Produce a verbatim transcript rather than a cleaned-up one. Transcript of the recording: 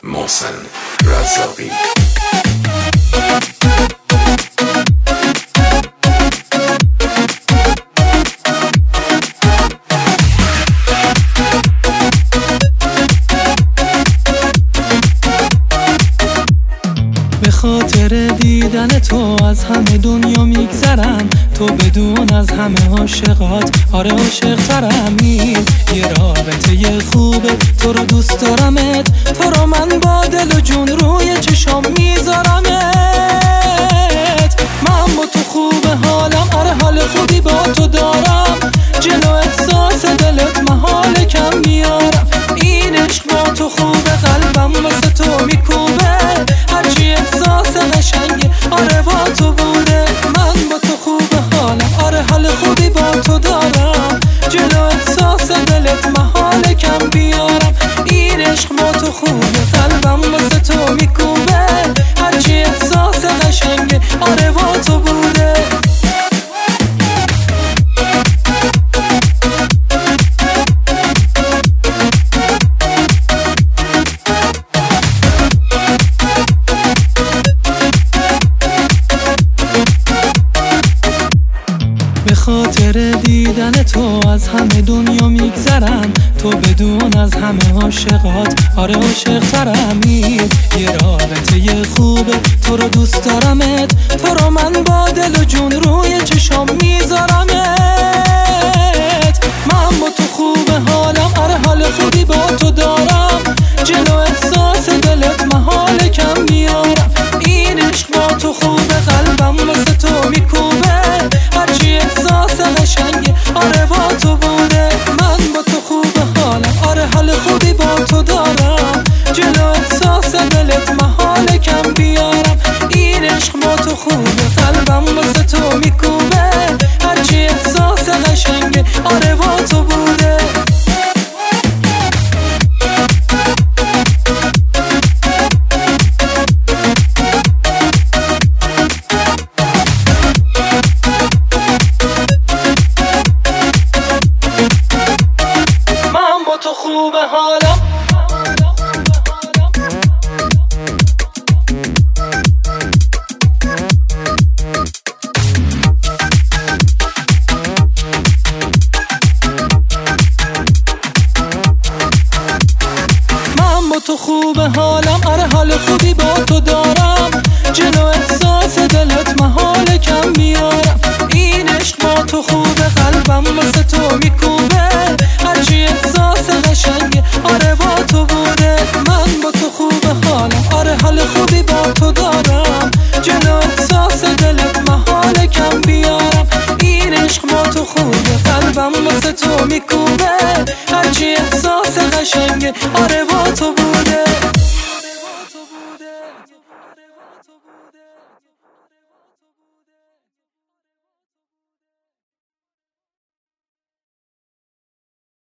محسن رزاقی. به خاطر دیدن تو از همه دنیا میگذرم، تو بدون از همه عاشقات آره عاشق ترم. یه رابطه خوبه، تو رو دوست دارمت، تو رو من با دل و جون روی چشام میذارمت. من با تو خوبه حالم، آره حال خوبی با تو دارم، جلو احساس دلت محال کم میارم. این عشق با تو خوبه، قلبم واسه تو میکوبه، هرچی احساس قشنگه آره با تو بوده. من با تو خوبه حالم، آره حال خوبی با تو دارم، جلو احساس دلت محال کم بیارم. این عشق با تو خوبه، قلبم واسه تو میکوبه، هرچی احساس قشنگه آره با تو بوده. به خاطر دیدن تو از همه دنیا میگذرم، تو بدون از همه عاشقات آره عاشق ترم. یه رابطه خوبه، تو رو دوست دارمت، تو رو من با دل و جون روی چشام میذارمت. من با تو خوبه حالم، آره حال خوبی با تو دارم، جلو احساس دلت محال کم میارم. این عشق با تو خوبه، قلبم واسه تو میکوبه، هرچی احساس قشنگه آره با تو بوده. من با تو خوبه حالم، آره حال خوبی با تو دارم، جلو احساس دلت محال کم بیارم. این عشق با تو خوبه، قلبم واسه تو میکوبه، هرچی احساس قشنگه آره با تو بوده. تو خوبه حالم، من با تو خوبه حالم، آره حال خوبی با تو دارم، جلو احساس دلت محال کم میارم. این عشق با تو خوبه، قلبم واسه تو میکوبه، هرچی احساس قشنگه آره با تو بوده. من با تو خوبه حالم، آره حال خوبی با تو دارم، جلو احساس دلت محال کم بیارم. این عشق با تو خوبه، قلبم واسه تو میکوبه، هرچی احساس قشنگه آره با تو بوده.